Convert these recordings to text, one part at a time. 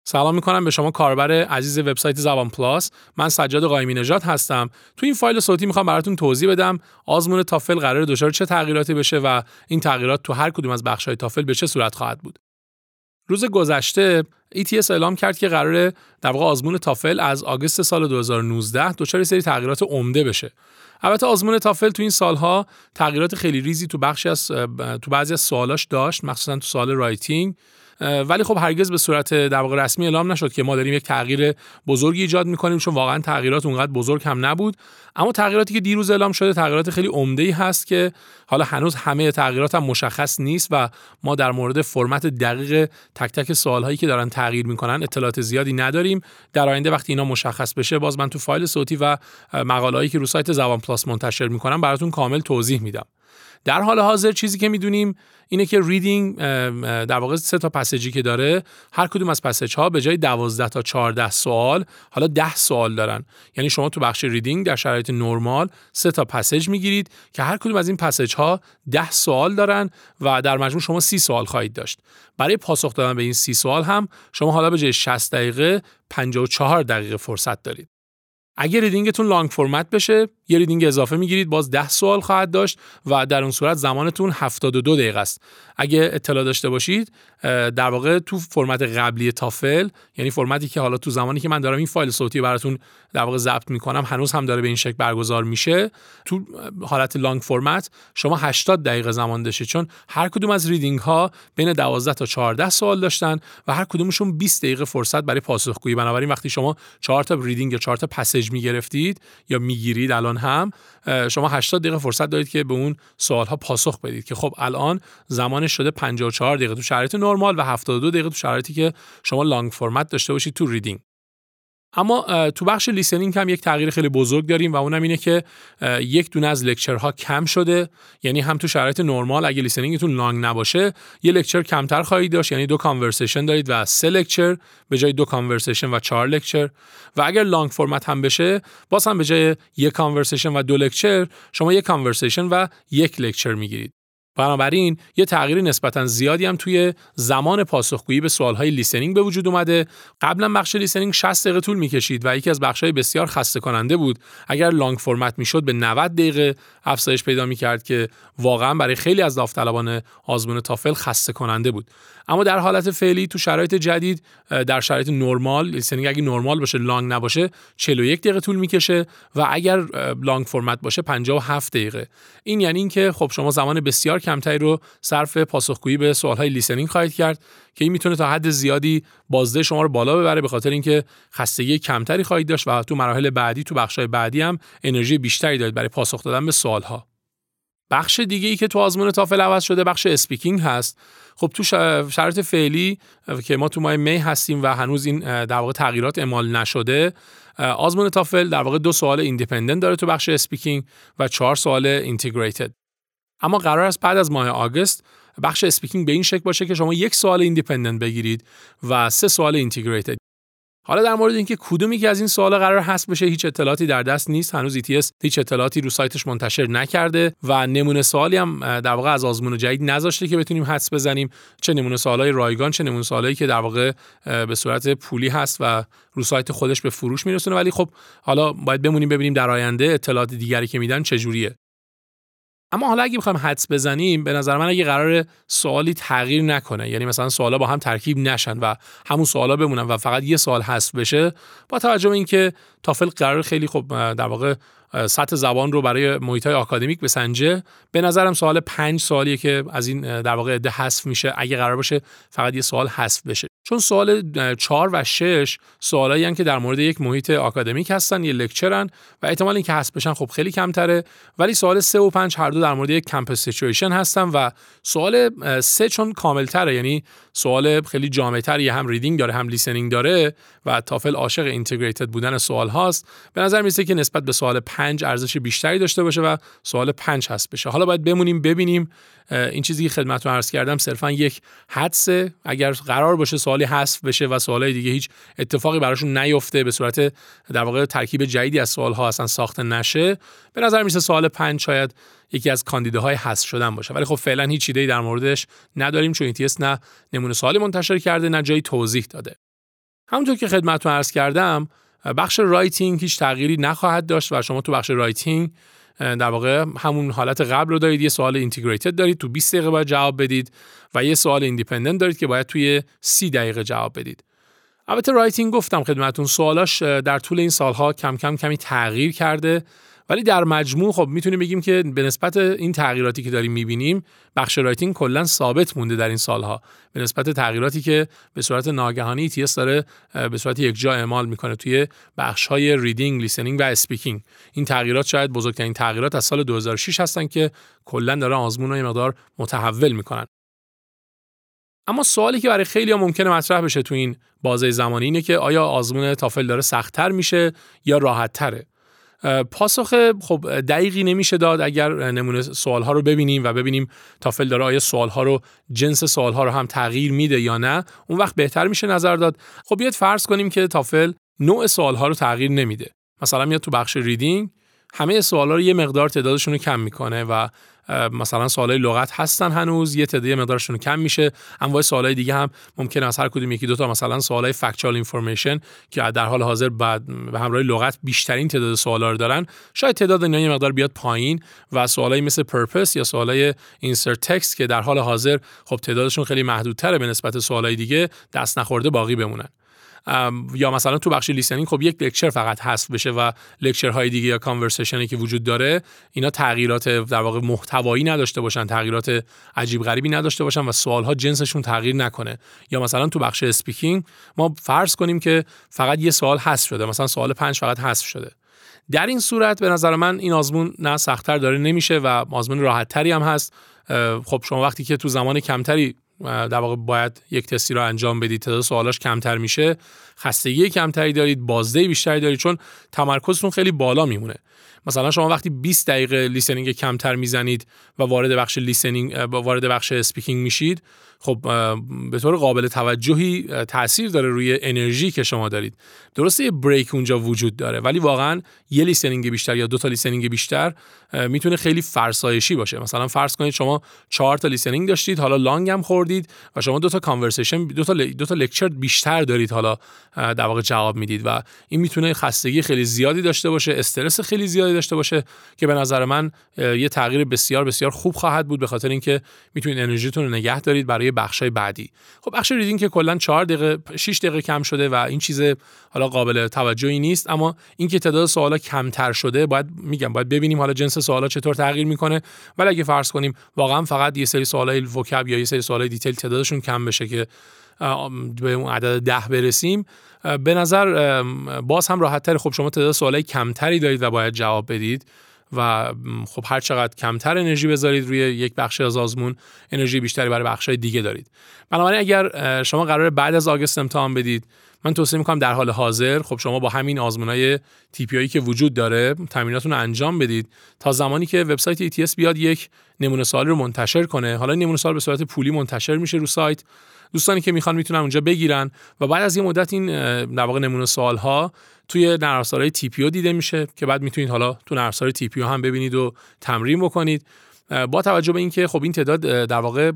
سلام میکنم به شما کاربر عزیز وبسایت زبان پلاس. من سجاد قائمی نژاد هستم. تو این فایل صوتی میخوام براتون توضیح بدم آزمون تافل قراره دچار چه تغییراتی بشه و این تغییرات تو هر کدوم از بخش‌های تافل به چه صورت خواهد بود. روز گذشته ETS اعلام کرد که قراره در واقع آزمون تافل از آگوست سال 2019 دچار سری تغییرات عمده بشه. البته آزمون تافل تو این سالها تغییرات خیلی ریزی تو بعضی از سوالاش داشت، مخصوصا تو سوال رایتینگ، ولی خب هرگز به صورت در واقع رسمی اعلام نشد که ما داریم یک تغییر بزرگی ایجاد می‌کنیم، چون واقعا تغییرات اونقدر بزرگ هم نبود. اما تغییراتی که دیروز اعلام شده تغییرات خیلی عمده‌ای هست که حالا هنوز همه تغییرات هم مشخص نیست و ما در مورد فرمت دقیق تک تک سوال‌هایی که دارن تغییر می‌کنن اطلاعات زیادی نداریم. در آینده وقتی اینا مشخص بشه باز من تو فایل صوتی و مقاله‌ای که رو سایت زبان پلاس منتشر می‌کنم براتون کامل توضیح میدم. در حال حاضر چیزی که میدونیم اینه که ریدینگ در واقع 3 تا پسیجی که داره، هر کدوم از پسیج ها به جای 12 تا 14 سوال حالا 10 سوال دارن. یعنی شما تو بخش ریدینگ در شرایط نرمال 3 تا پسیج میگیرید که هر کدوم از این پسیج ها 10 سوال دارن و در مجموع شما 30 سوال خواهید داشت. برای پاسخ دادن به این 30 سوال هم شما حالا به جای 60 دقیقه 54 دقیقه فرصت دارید. اگه ریدینگتون لانگ فرمت بشه، یه ریدینگ اضافه میگیرید، باز 10 سوال خواهد داشت و در اون صورت زمانتون 72 دقیقه است. اگه اطلاع داشته باشید در واقع تو فرمت قبلی تافل، یعنی فرمتی که حالا تو زمانی که من دارم این فایل صوتی براتون در واقع ضبط میکنم هنوز هم داره به این شکل برگزار میشه، تو حالت لانگ فرمت شما 80 دقیقه زمان داشتید، چون هر کدوم از ریدینگ ها بین 12 تا 14 سوال داشتن و هر کدومشون 20 دقیقه فرصت برای پاسخگویی. بنابراین وقتی شما 4 تا ریدینگ یا 4 تا پسیج میگرفتید یا میگیرید الان هم شما 80 دقیقه فرصت دارید که به اون سوال ها پاسخ بدید که خب الان زمانش شده 54 دقیقه تو شرایط نرمال و 72 دقیقه تو شرایطی که شما لانگ فرمت داشته باشید تو ریدینگ. اما تو بخش لیسنینگ هم یک تغییر خیلی بزرگ داریم و اونم اینه که یک دونه از لکچرها کم شده. یعنی هم تو شرایط نرمال اگه لیسنینگتون لانگ نباشه یه لکچر کمتر خواهید داشت، یعنی 2 کانورسیشن دارید و 3 لکچر به جای 2 کانورسیشن و 4 لکچر. و اگر لانگ فرمت هم بشه باز هم به جای 1 کانورسیشن و 2 لکچر شما 1 کانورسیشن و 1 لکچر میگیرید. بنابراین یه تغییر نسبتاً زیادی هم توی زمان پاسخگویی به سوال‌های لیسنینگ به وجود اومده. قبلا بخش لیسنینگ 60 دقیقه طول می‌کشید و یکی از بخش‌های بسیار خسته کننده بود. اگر لانگ فرمت میشد به 90 دقیقه افزایش پیدا می‌کرد که واقعاً برای خیلی از داوطلبان آزمون تافل خسته کننده بود. اما در حالت فعلی تو شرایط جدید در شرایط نرمال لیسنینگ اگه نرمال باشه لانگ نباشه 41 دقیقه طول می‌کشه و اگر لانگ فرمت باشه 57 دقیقه. این یعنی اینکه خب شما زمان بسیار کمتری رو صرف پاسخگویی به سوال‌های لیسنینگ خواهید کرد که این میتونه تا حد زیادی بازده شما رو بالا ببره، به خاطر اینکه خستگی کمتری خواهید داشت و تو مراحل بعدی تو بخش‌های بعدی هم انرژی بیشتری دارید برای پاسخ دادن به سوال‌ها. بخش دیگه‌ای که تو آزمون تافل عوض شده بخش اسپیکینگ هست. خب تو شرایط فعلی که ما تو ماه می هستیم و هنوز این در واقع تغییرات اعمال نشده، آزمون تافل در واقع 2 سوال ایندیپندنت داره تو بخش اسپیکینگ و 4 سوال اینتگریتد. اما قرار است بعد از ماه آگوست بخش اسپیکینگ به این شکل باشه که شما 1 سوال ایندیپندنت بگیرید و 3 سوال اینتگریتد. حالا در مورد اینکه کدومی که از این سوالا قرار حذف بشه هیچ اطلاعاتی در دست نیست. هنوز ETS هیچ اطلاعاتی رو سایتش منتشر نکرده و نمونه سوالی هم در واقع از آزمون جدید نذاشته که بتونیم حدس بزنیم، چه نمونه سوالای رایگان چه نمونه سوالایی که در واقع به صورت پولی هست و رو سایت خودش به فروش میرسونه. ولی خب حالا باید بمونیم ببینیم در آینده اطلاعات دیگری که میدن چه جوریه. اما حالا اگه بخوایم حدس بزنیم، به نظر من اگه قرار سوالی تغییر نکنه، یعنی مثلا سوالا با هم ترکیب نشن و همون سوالا بمونن و فقط یه سوال حذف بشه، با توجه به اینکه تافل قرار خیلی خوب در واقع سطح زبان رو برای محیط‌های آکادمیک بسنجه، به نظرم سوال 5 سوالیه که از این در واقع عده حذف میشه اگه قرار باشه فقط یه سوال حذف بشه. چون سوال 4 و 6 سوالایی هستن که در مورد یک محیط آکادمیک هستن، یه لکچرن و احتمال اینکه حذف بشن خب خیلی کمتره. ولی سوال 3 و 5 هر دو در مورد یک کمپس سیچویشن هستن و سوال 3 چون کامل‌تره، یعنی سوال خیلی جامع‌تری، هم ریدینگ داره هم لیسنینگ داره و تافل عاشق اینتگریتد بودن سوال هاست، به نظر میاد که نسبت به سوال 5 ارزش بیشتری داشته باشه و سوال 5 حذف بشه. حالا باید بمونیم ببینیم. این چیزی که خدمتتون عرض کردم صرفا یک حدسه. اگر قرار باشه سوالی حذف بشه و سوالای دیگه هیچ اتفاقی براشون نیفته، به صورت در واقع ترکیب جدیدی از سوال‌ها اصلا ساخته نشه، به نظر میاد سوال 5 شاید یکی از کاندیداهای حذف شدن باشه. ولی خب فعلا هیچ ایده‌ای در موردش نداریم، چون ETS نه نمونه سوالی منتشر کرده نه جایی توضیح داده. همونطور که خدمتتون عرض کردم بخش رایتینگ هیچ تغییری نخواهد داشت و شما تو بخش رایتینگ در واقع همون حالت قبل رو دارید. یه سوال اینتگریتد دارید تو 20 دقیقه باید جواب بدید و یه سوال ایندیپندنت دارید که باید توی 30 دقیقه جواب بدید. البته رایتینگ گفتم خدمتتون سوالاش در طول این سالها کمی تغییر کرده، ولی در مجموع خب میتونیم بگیم که به نسبت این تغییراتی که داریم میبینیم بخش رایتینگ کلا ثابت مونده در این سالها به نسبت تغییراتی که به صورت ناگهانی ETS داره به صورت یکجا اعمال میکنه توی بخش‌های ریدینگ، لیسنینگ و اسپیکینگ. این تغییرات شاید بزرگترین تغییرات از سال 2006 هستن که کلا دارن آزمون رو یه مقدار متحول میکنن. اما سوالی که برای خیلی‌ها ممکنه مطرح بشه تو این بازه زمانی اینه که آیا آزمون تافل داره سخت‌تر میشه یا راحت‌تره؟ پاسخ خب دقیقی نمیشه داد اگر نمونه سوال‌ها رو ببینیم و ببینیم تافل داره آیا سوال‌ها رو جنس سوال‌ها رو هم تغییر میده یا نه، اون وقت بهتر میشه نظر داد. خب بیاید فرض کنیم که تافل نوع سوال‌ها رو تغییر نمیده. مثلا میاد تو بخش ریدینگ همه سوال‌ها رو یه مقدار تعدادشون رو کم میکنه و مثلا سوالای لغت هستن هنوز یه تعداد مقدارشون کم میشه. انواع سوالای دیگه هم ممکنه از هر کدوم یکی دو تا مثلا سوالای فکچوال اینفورمیشن که در حال حاضر بعد به همراه لغت بیشترین تعداد سوالا رو دارن، شاید تعداد اینا یه مقدار بیاد پایین و سوالای مثل پرپس یا سوالای اینسرت تکست که در حال حاضر خب تعدادشون خیلی محدودتره به نسبت سوالای دیگه دست نخورده باقی بمونن. یا مثلا تو بخش لیسنینگ خب یک لکچر فقط حذف بشه و لکچرهای دیگه یا کانورسیشنی که وجود داره اینا تغییرات در واقع محتوایی نداشته باشن، تغییرات عجیب غریبی نداشته باشن و سوالها جنسشون تغییر نکنه. یا مثلا تو بخش اسپیکینگ ما فرض کنیم که فقط یه سوال حذف شده، مثلا سوال 5 فقط حذف شده. در این صورت به نظر من این آزمون نه سخت‌تر داره نمیشه و آزمون راحت‌تری هم هست. خب شما وقتی که تو زمان کمتری در واقع باید یک تستی رو انجام بدید، تعداد سوالاش کمتر میشه، خستگی کمتری دارید، بازدهی بیشتری دارید چون تمرکزتون خیلی بالا میمونه. مثلا شما وقتی 20 دقیقه لیسنینگ کمتر میزنید و وارد بخش اسپیکینگ میشید، خب به طور قابل توجهی تأثیر داره روی انرژی که شما دارید. درسته یه بریک اونجا وجود داره ولی واقعا یه لیسنینگ بیشتر یا 2 تا لیسنینگ بیشتر میتونه خیلی فرسایشی باشه. مثلا فرض کنید شما 4 تا لیسنینگ داشتید، حالا لانگ هم خوردید و شما 2 تا کانورسیشن 2 تا لکچر بیشتر دارید، حالا در واقع جواب میدید و این میتونه خستگی خیلی زیادی داشته باشه، استرس خیلی زیادی داشته باشه که به نظر من یه تغییر بسیار بسیار خوب خواهد بود به خاطر اینکه میتونید انرژیتون رو نگه دارید برای بخشای بعدی. خب بخش ریدینگ که کلا 4 دقیقه 6 دقیقه کم شده و این چیز حالا قابل توجهی نیست، اما اینکه تعداد سوالا کمتر شده باید ببینیم حالا جنس سوالا چطور تغییر میکنه. ولی اگه فرض کنیم واقعا فقط یه سری سوالای وکاب یا یه سری سوالای دیتیل تعدادشون کم بشه که به اون عدد 10 برسیم، به نظر باز هم راحت‌تر. خب شما تعداد سوالای کمتری دارید و باید جواب بدید و خب هر چقدر کمتر انرژی بذارید روی یک بخش از آزمون، انرژی بیشتری برای بخش‌های دیگه دارید. بنابراین اگر شما قراره بعد از آگوست امتحان بدید، من توصیه می‌کنم در حال حاضر خب شما با همین آزمون‌های TPI که وجود داره تمریناتون رو انجام بدید تا زمانی که وبسایت ETS بیاد یک نمونه سوال رو منتشر کنه. حالا نمونه سوال به صورت پولی منتشر میشه رو سایت، دوستانی که میخوان میتونن اونجا بگیرن و بعد از یه مدت این در واقع نمونه سوال‌ها توی نرم افزارهای TPO دیده میشه که بعد میتونید حالا تو نرم افزار TPO هم ببینید و تمرین بکنید. با توجه به اینکه خب این تعداد در واقع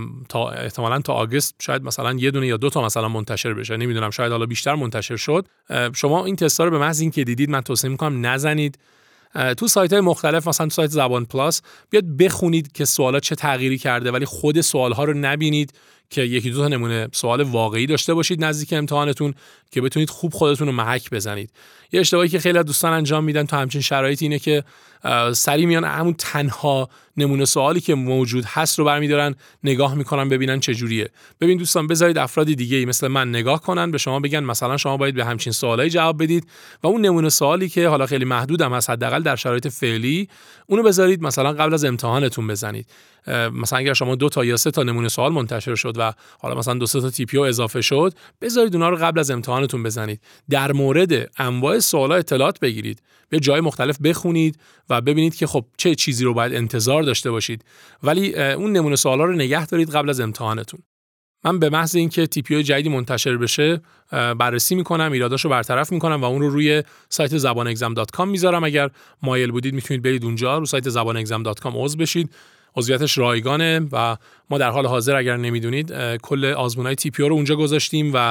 تا احتمالاً تا آگوست شاید مثلا یه دونه یا 2 تا مثلا منتشر بشه، نمیدونم شاید حالا بیشتر منتشر شد. شما این تستا رو به محض اینکه دیدید من توصیه میکنم نزنید. تو سایت‌های مختلف مثلا تو سایت زبان پلاس بیاد بخونید که سوالا چه تغییری کرده، ولی خود سوال‌ها رو نبینید که یکی دو تا نمونه سوال واقعی داشته باشید نزدیک امتحانتون که بتونید خوب خودتون رو محک بزنید. یه اشتباهی که خیلی از دوستان انجام میدن تو همچین شرایطی اینه که سری میان همون تنها نمونه سوالی که موجود هست رو برمی‌دارن نگاه میکنن ببینن چه جوریه. ببین دوستان بذارید افراد دیگه‌ای مثل من نگاه کنن به شما بگن مثلا شما باید به همچین سوالایی جواب بدید و اون نمونه سوالی که حالا خیلی محدود هم هست حداقل در شرایط فعلی اونو بذارید مثلا قبل از امتحانتون بزنید. مثلا اگر شما 2 تا یا 3 تا نمونه سوال منتشر شد و حالا مثلا 2 تا TPO اضافه شد، بذارید اونا رو قبل از امتحانتون بزنید. در مورد انواع سوالا اطلاعات بگیرید، به جای مختلف بخونید و ببینید که خب چه چیزی رو باید انتظار داشته باشید، ولی اون نمونه سوالا رو نگه دارید قبل از امتحانتون. من به محض اینکه TPO جدیدی منتشر بشه بررسی میکنم، ایراداشو برطرف میکنم و اون رو روی سایت zabanexam.com میذارم. اگر مایل بودید میتونید برید اونجا رو سایت zabanexam.com عضو بشید. عضویتش رایگانه و ما در حال حاضر اگر نمیدونید کل آزمونای TPO رو اونجا گذاشتیم و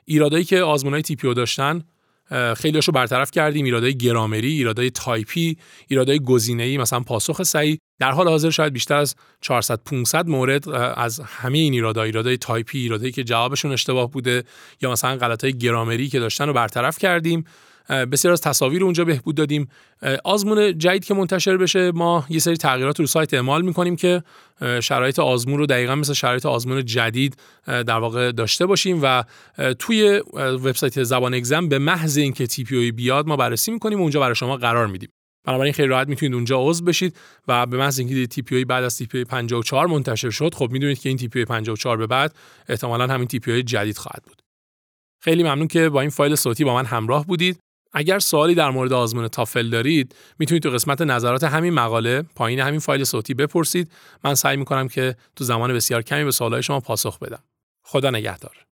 ایرادایی که آزمون‌های TPO داشتن خیلیاشو برطرف کردیم. ایرادای گرامری، ایرادای تایپی، ایرادای گزینه‌ای مثلا پاسخ صحیح. در حال حاضر شاید بیشتر از 400-500 مورد از همه این ایرادای تایپی، ایرادایی که جوابشون اشتباه بوده یا مثلا غلطای گرامری که داشتن رو برطرف کردیم. بسیار از تصاویر اونجا بهبود دادیم. آزمون جدید که منتشر بشه ما یه سری تغییرات رو سایت اعمال می‌کنیم که شرایط آزمون رو دقیقاً مثل شرایط آزمون جدید در واقع داشته باشیم و توی وبسایت زبان اگزم به محض اینکه TPO بیاد ما بررسی می‌کنیم و اونجا برای شما قرار میدیم. بنابراین خیلی راحت میتونید اونجا عضو بشید و به محض اینکه TPO بعد از TPO 54 منتشر شد، خب میدونید که این TPO 54 به بعد احتمالاً همین TPO جدید خواهد بود. خیلی ممنون که با این فایل صوتی با من همراه بودید. اگر سوالی در مورد آزمون تافل دارید میتونید تو قسمت نظرات همین مقاله پایین همین فایل صوتی بپرسید. من سعی میکنم که تو زمان بسیار کمی به سوالای شما پاسخ بدم. خدا نگهدار.